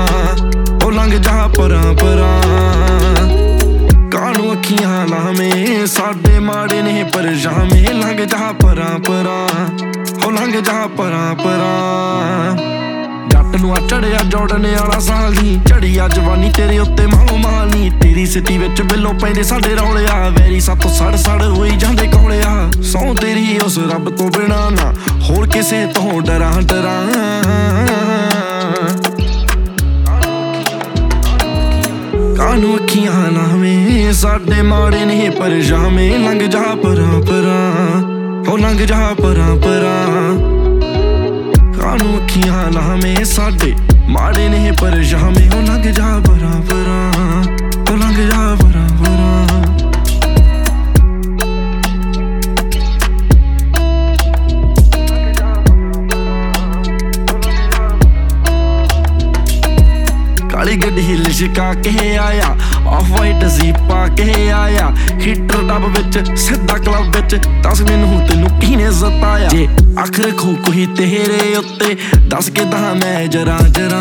ओ लंघ जा परां परां। कानू अखियां लावें साडे माड़े ने परछावें, लंघ जा परां परां, ओ लंघ जा परां परां। जट नूं चढ़िया जोड़ने वाला साल नी, झड़ी आ जवानी तेरे उत्ते माहो माल नी। तेरी सिटी विच बिल्लो पैंदे साडे रौलिया, वैरी सातों सड़ सड़ होई जांदे कौलिया। सौ तेरी उस रब तो बिना ना होर किसे तो डरां डरां। कानू अखियां लावें साडे माड़े ने परछावें, लंघ जा परां परां, ओ लंघ जा परां परां। कानू अखियां लावें साडे माड़े ने परछावें, ओ लंघ जा परां परां, ओ लंघ जा परां परां। काली गड्डी लिशका के आया, ऑफ वाइट जीपा के आया। हीटर डब विच सीधा क्लब विच, दस मैनू तेनू किने सताया। जे अख रखूं कोई तेरे उत्ते, दस के दा मैं जरा जरा।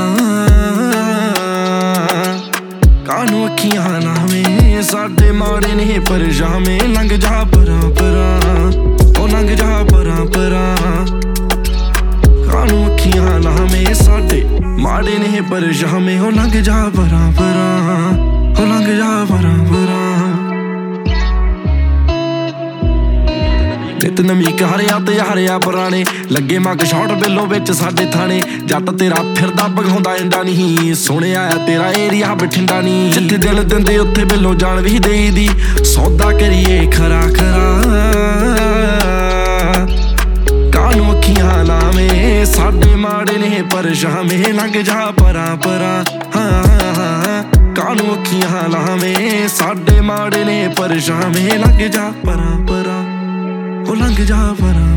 कानू अखियां लावें साडे माड़े ने परछावें, लंघ जा परां परां, ओ लंघ जा परां परां। कानू अखियां लावें साडे माड़े ने परछावें, ओ लंघ जा परां परां, ओ लंघ जा परां परां। नित नवीं हरिया ते हरिया पुराने, लगे मग शॉट बिल्लो विच साडे थाने। जट तेरा फिरदा भगाउंदा इंदा नहीं, सुणिया तेरा एरिया बठिंडा नहीं। जिथे दिल दिंदे उत्थे बिल्लो जान भी देई दी, सौदा करिए खरा खरा। कानू अखियां लावें साडे माड़े ने परछावें, लंघ जा परां परां, हाँ हाँ। कानू अखियां लावें साडे माड़े ने परछावें, लंघ जा परां परां, ओ लंघ जा परां।